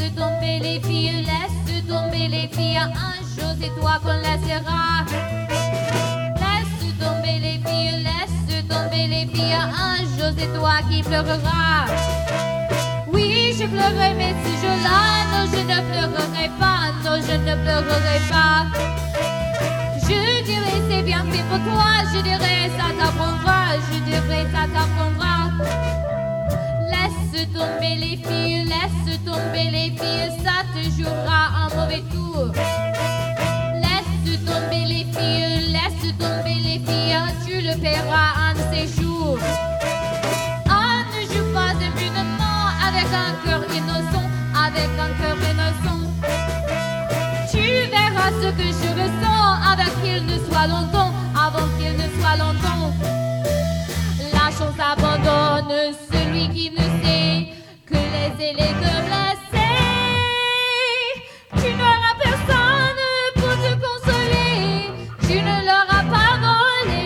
Laisse tomber les filles, laisse tomber les filles. Un jour c'est toi qu'on laissera. Laisse tomber les filles, laisse tomber les filles. Un jour c'est toi qui pleureras. Oui, je pleurerai, mais ce jour-là, non, je ne pleurerai pas. Non, je ne pleurerai pas. Je dirais c'est bien fait pour toi. Je dirais ça t'apprendra. Je dirais ça t'apprendra. Laisse tomber les filles, laisse tomber les filles. Ça te jouera un mauvais tour. Laisse tomber les filles, laisse tomber les filles. Tu le paieras un de ces jours. Ah, ne joue pas impunément avec un cœur innocent, avec un cœur innocent. Tu verras ce que je ressens avant qu'il ne soit longtemps, avant qu'il ne soit longtemps. La chance abandonne celui qui ne sait que les élèves blessés. Tu n'auras personne pour te consoler, tu ne l'auras pas volé.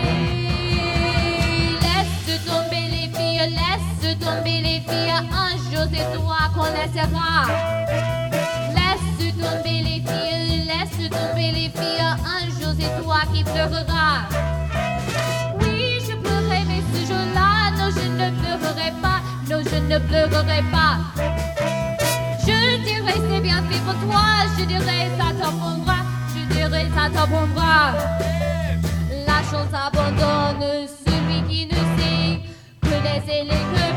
Laisse tomber les filles, laisse tomber les filles. Un jour c'est toi qu'on laissera. Laisse tomber les filles, laisse tomber les filles. Un jour c'est toi qui pleureras. Oui, je pleurerai, mais ce jour-là, non, je ne pleurerai pas. Non, je ne pleurerai pas. Je dirais c'est bien fait pour toi. Je dirais ça t'apprendra. Je dirais ça t'apprendra. La chance abandonne celui qui ne sait que laisser les cœurs.